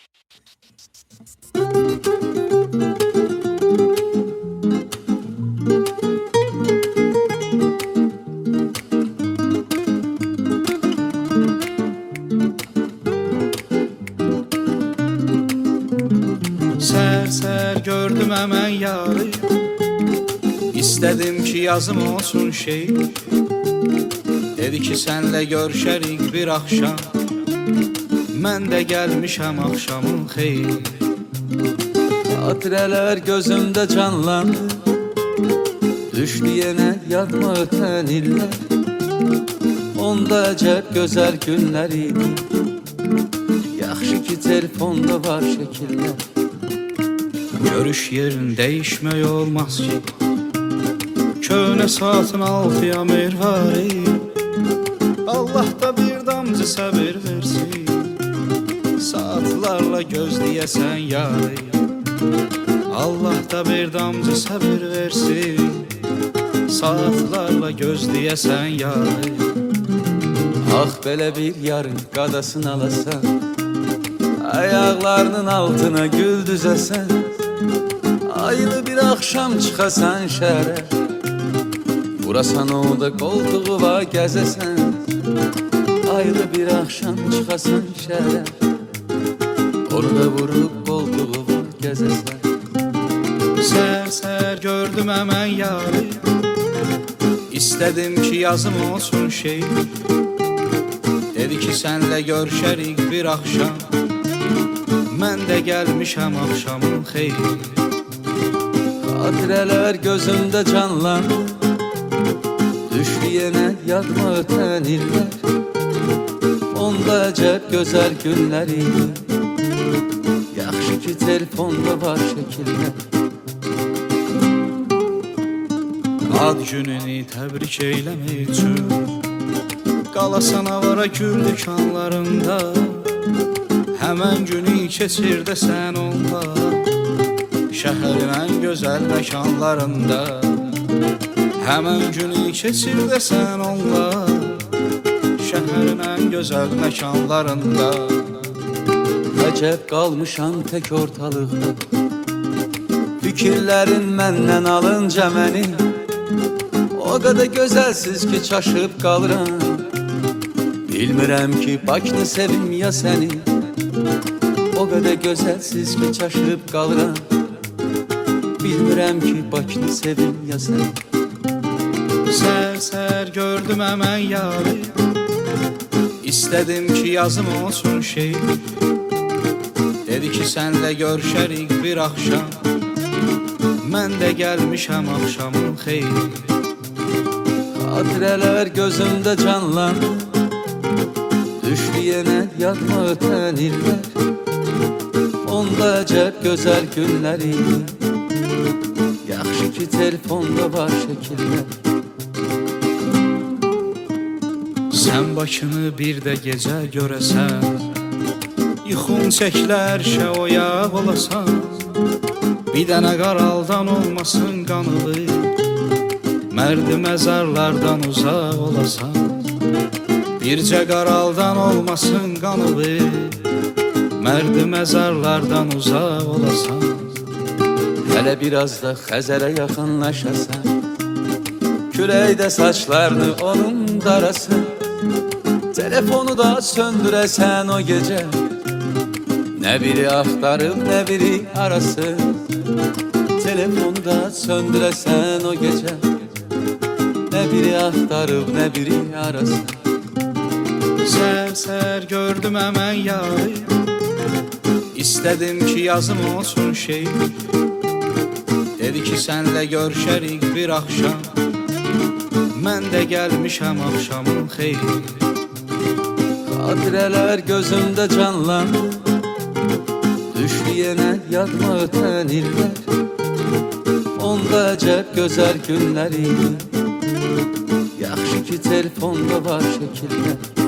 Sər gördüm hemen yarı, İstedim ki yazım olsun şehir. Dedi ki senle görüşerik bir akşam, mən də gəlmişəm axşamın xeyir. Xatirələr gözümdə canlandı, düşdü yenə yadıma ötən illər. Onda əcəb gözəl günlər idi, yaxşı ki telefonda var şəkillər. Görüş yerin değişmək olmaz ki, köhnə saatın altıya mirvari. Allah da bir damcı səbir versin, saatlarla gözləyəsən yarı. Allah da bir damcı səbir versin, saatlarla gözləyəsən yarı. Ah belə bir yarın qadasını alasan, ayaqlarının altına gül düzəsən, aylı bir axşam çıxasan şəhərə, vurasan orada qoltuğuva gəzəsən. Aylı bir axşam çıxasan şəhərə, orada vurub qoltuğuva gəzəsən. Sər gördüm hemen yarı, İstedim ki yazım olsun şehir. Dedi ki senle görüşerik bir akşam, mən də gəlmişəm axşamın xeyir. Xatirələr gözümdə canlandı, düşdü yenə yadıma ötən illər. Onda əcəb gözəl günlər idi, yaxşı ki telefonda var şəkillər. Ad gününü təbrik eyləmək üçün qalasan avara gül dükanlarında, həmən günü keçir desən onunla, şəhərin ən gözəl məkanlarında. Həmən günü keçir desən onunla, şəhərin ən gözəl məkanlarında. Əcəb qalmışam tək ortalıqda, fikirlərin məndən alınca məni, o qədər gözəlsiz ki çaşıb qalıram. Bilmirəm ki Bakını sevim ya səni, o qədər gözəlsiz ki çaşıb qalıram. Bilmirəm ki Bakını sevim ya səni. Sər gördüm hemen yarı, İstedim ki yazım olsun şehir. Dedi ki senle görüşerik bir akşam, mən də gəlmişəm axşamın xeyir. Xatirələr gözümdə canlandı, düşdü yenə yadıma ötən illər. Onda əcəb gözəl günlər idi, yaxşı ki telefonda var şəkillər. Sən Bakını bir də gecə görəsən, yıxun çəklər şə oyaq olasan. Bir dənə qaraldan olmasın qanılı, mərdi məzarlardan uzaq olasan. Bircə qaraldan olmasın qanılı, mərdi məzarlardan uzaq olasan. Hələ biraz da Xəzərə yaxınlaşasan, küləkdə saçlarını onun darasın. Telefonu da söndürəsən o gecə, nə biri axtarıb nə biri arasın. Telefonu da söndürəsən o gecə, nə biri axtarıb nə biri arasın. Sər gördüm hemen yarı, İstedim ki yazım olsun şehir. Dedi ki senle görüşerik bir akşam, mən də gəlmişəm axşamın xeyir. Xatirələr gözümdə canlandı, düşdü yenə yadıma ötən illər. Onda əcəb gözəl günlər idi, yaxşı ki telefonda var şəkillər.